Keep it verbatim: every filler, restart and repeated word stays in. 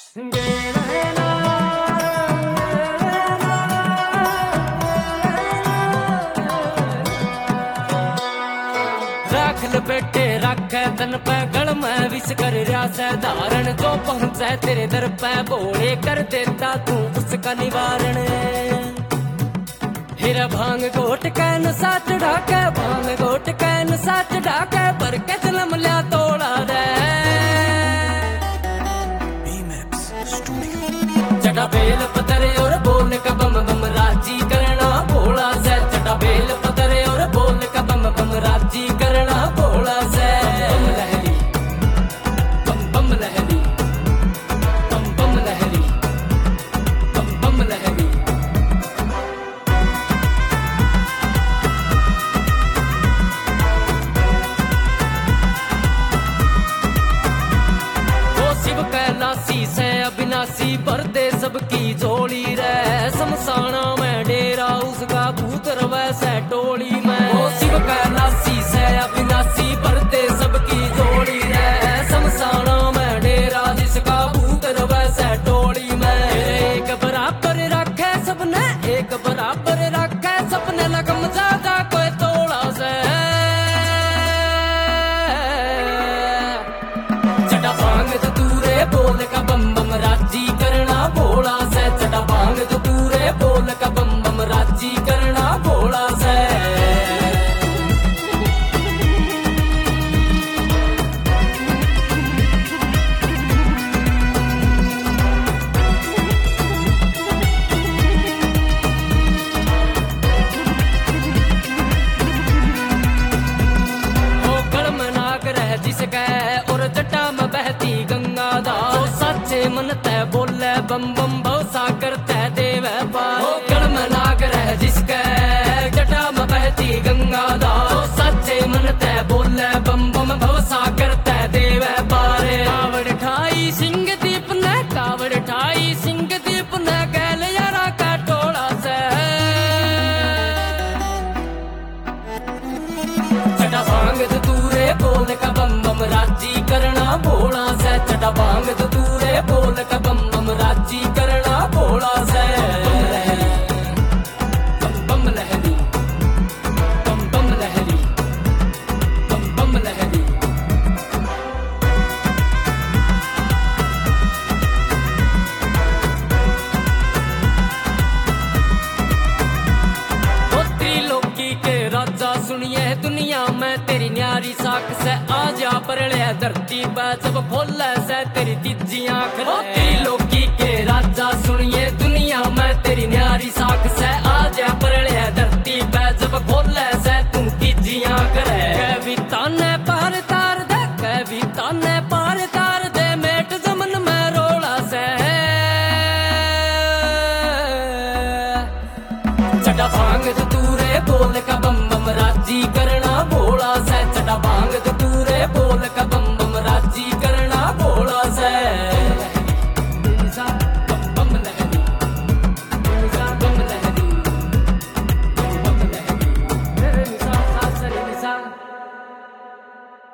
राख लपेटे रखे तन पे गल में विश कर रहा से धारण जो पहुंचे तेरे दर पे बोले कर देता तू उसका निवारण। हीरा भांग घोट के नशा चढ़ा के भांग घोट के नशा चढ़ा के पर के जन्म लिया तोड़ा दे चटा बेल पतरे और बोल का बम बम राजी करना भोला से चटा बेल पतरे और बोल का बम बम राजी करना भोला से। बम लहरी बम बम लहरी बम बम लहरी बम बम लहरी। वो शिव कैलाशी से अविनाशी भर दे सबकी झोली रे शमशाना में डेरा उसका भूत रवे से टोली में। वो शिव कैलाशी से अविनाशी भर दे सबकी झोली रे शमशाना में डेरा जिसका भूत रवे से टोली में। एक बराबर रखे सबने एक बराबर रखे सबने लगम ज्यादा कोई तोड़ा से चटा भांग तो तूरे बोल का बम बम राजी करना भोला से चटा भांग तो तूरे बोल का बम बम राजी करना भोला से। ओ गल में नाग रह जिसका और जटा में बहती गंगा दा सच्चे मन तय बोले बम बम भव सागर तय देव पार। ओ गल में नाग रह जिसका जटा में बहती गंगा दा सच्चे मन तय बोले बम बम भव सागर तय देव पार। कावड़ ठाई सिंह दीप ने कावड़ ठाई सिंह दीप ने गैल यारा का टोला से चटा भांग तो तूरे बोल का बम बम राजी करना भोला से चटा भांग तो तूरे बोल का बम बम राजी करना भोला से। बम बम लहरी बम बम लहरी बम बम लहरी। ओ त्रिलोकी के राजा सुनिए दुनिया में तेरी न्यारी साख से आ जा परले धरती पे जब खोले से तेरी तीजी आंख। त्रिलोकी के राजा सुनिए दुनिया में तेरी न्यारी साख से आ जा परले धरती पे जब खोले से तू तीजी आंख रे। कभी ताने पार तार दे कभी ताने पार तार दे मेट जमन में रोला से चटा भांग तो तूरे